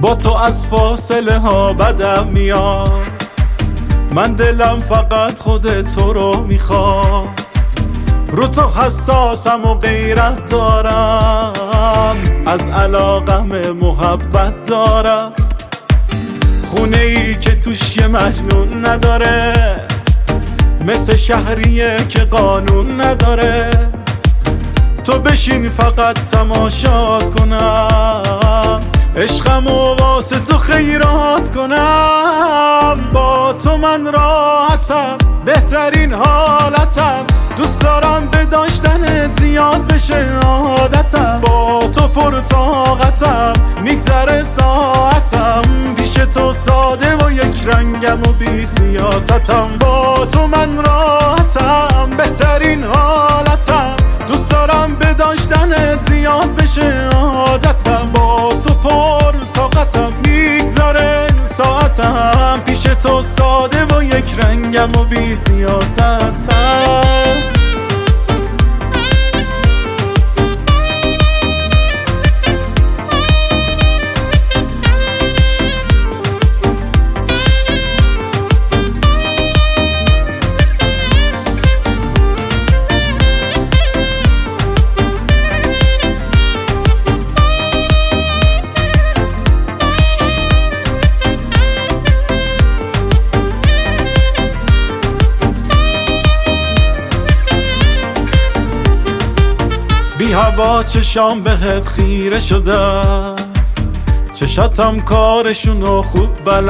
با تو از فاصله ها بدم میاد، من دلم فقط خود تو رو میخواد. رو تو حساسم و غیرت دارم، از علاقم محبت دارم. خونه ای که توش یه مجنون نداره، مثل شهریه که قانون نداره. تو بشین فقط تماشات کنم، عشقم و واسه تو خیرات کنم. با تو من راحتم، بهترین حالتم، دوست دارم به داشتنت زیاد بشه عادتم. با تو پر طاقتم، میگذره ساعتم، پیش تو ساده و یک رنگم و بی سیاستم. با تو من راحتم، بهترین حالتم، دوست دارم به داشتنت زیاد بشه عادتم. با تو پر طاقتم، میگذره ساعتم، پیش تو ساده و یک رنگم و بی سیاستم. بی هوا چشام بهت خیره شدن، چشاتم کارشونو خوب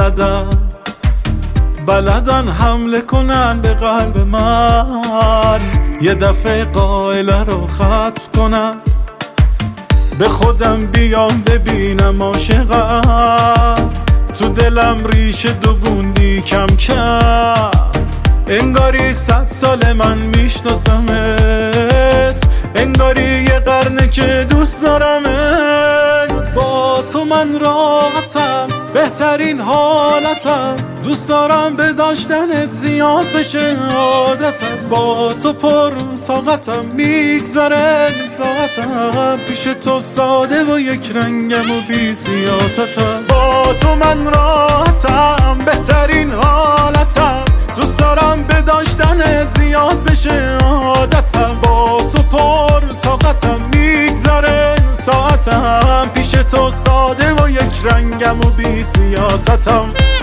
بلدن حمله کنن به قلب من، یه دفعه قائله رو خط کنن. به خودم بیام ببینم عاشقم، تو دلم ریشه دووندی کم کم. انگاری 100 سال من میشناسمت، انگاری یه قرنه که دوست دارمت. با تو من راحتم، بهترین حالتم، دوست دارم به داشتنت زیاد بشه عادتم. با تو پر طاقتم، میگذره ساعتم، پیش تو ساده و یک رنگم و بی سیاستم. با تو من راحتم، بهترین حالتم، دوست دارم به داشتنت زیاد بشه عادتم. با تو پر طاقتم، میگذره ساعتم، پیش تو ساده و یک رنگم و بی سیاستم.